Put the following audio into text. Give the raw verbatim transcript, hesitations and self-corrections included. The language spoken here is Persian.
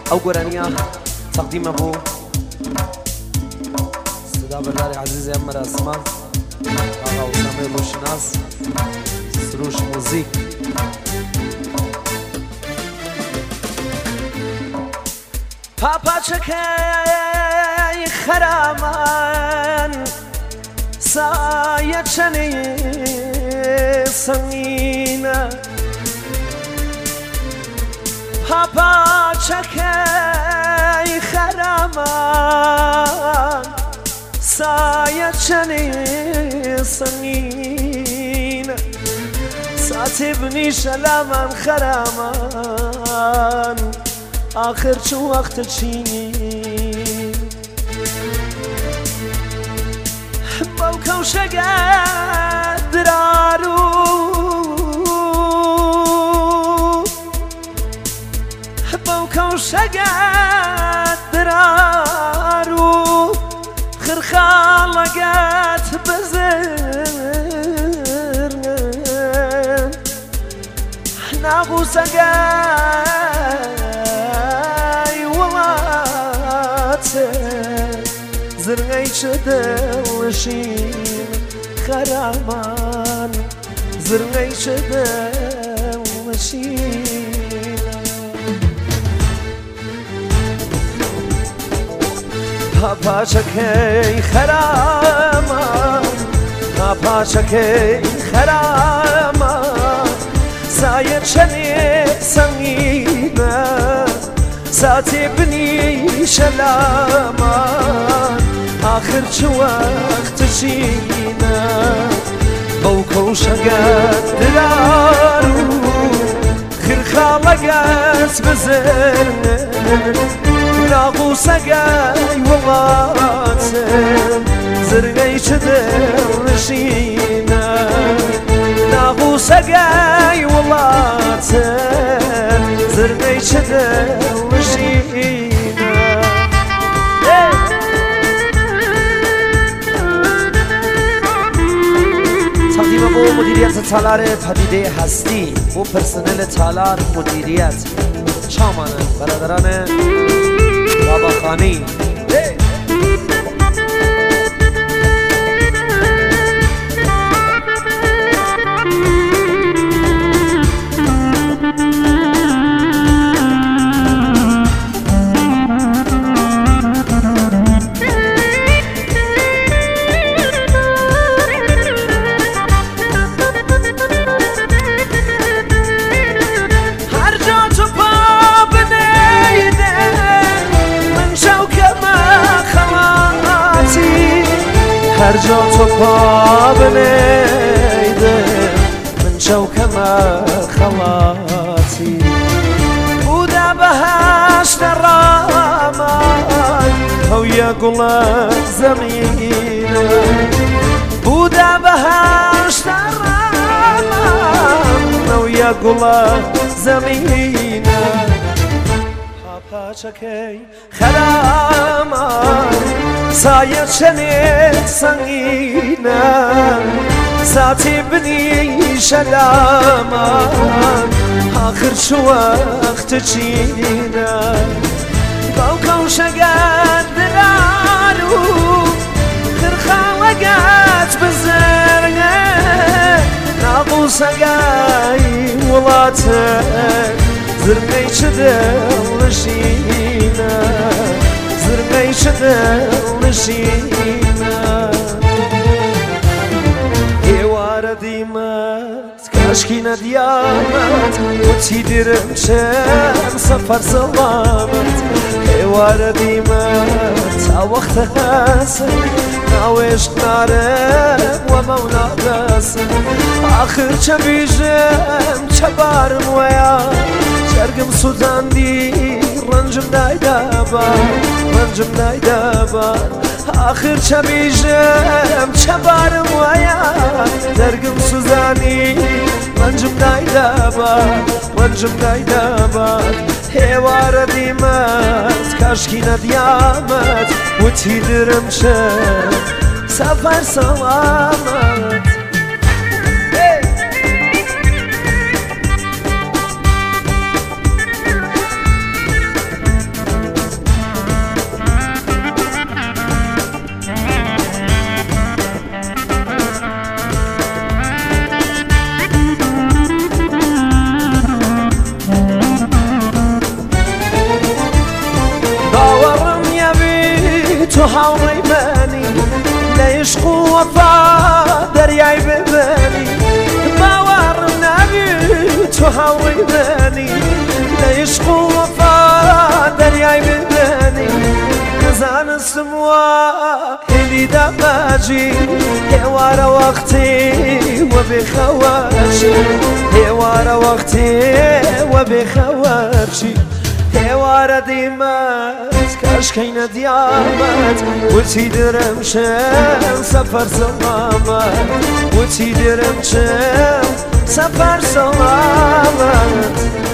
او گرانیا تقدیم ابو صدا بردار عزیز امر اسمان آقا اسامه روشناس سروش موزیک پاپا چکای خرامان سایه چنی سنگینه پاپا چکای خرامان سایه چنی سنگینه ساتی بنی شلامان خرامان آخر چو وقت چینی باو کوشگت درارو باو کوشگت درارو خرخالگت بزر ناغوسگت زرغي شدوشين خرامان زرغي شدوشين پاپا چکي خرامان پاپا چکي خرامان ساير شني سنگينه ساتي بني شلامان آخر چو وقت جينا بوكو شقات دلارو خير خالقات بزرنا ناغو سقاي وغاتم زرقاي شدرشينا ناغو سقاي وغاتم زرقاي شدرشينا تقدیم با مدیریت تالار پدیده هستی و پرسنل تالار مدیریت چامان برادران راباخانی هر جا تو پا بنیده من شوکم خلاصی بوده بهشت رامان او یا گل زمینه بوده بهشت رامان او یا گل زمینه پاپا چکی خرامان سایه چنین سنگینه ساتی بنی شلامان آخر چو وقت چینه باو کوشگت دلارو خرخالگت بزرگه ناغو سگای ولاته زرگی چه دلشینه زرقي شدلشينا هوار ديمت كاشكينا ديامت وتيدرم شام سفر سلامت هوار ديمت وقت حسن ناوش نارم ومونا بسن آخر چه بيجم چه بارم ويا شرقم سودان دي رنجم دايدابا رنجم دايدابا آخر چه بيجم چه بارم ويا درقم سوزاني رنجم دايدابا رنجم دايدابا هوار ديمت كاشكينا ديامت وتيدرم شم سفر سلامت هاوڕێی بەنی لە عشق و وەفا دەریای ببەنی باوەڕم ناوی تۆ هاوڕێی بەنی لە عشق و وەفا دەریای ببەنی نەزانستم وا هێلی دەماجی هێوارە وەختی وە بێخەوەرچی هێوارە وەختی وە بێخەوەرچی هێوارە دیمەت کاشکەینە دیامەت وچی درم شم سەفەر سەڵامەت وچی درم شم سەفەر سەڵامەت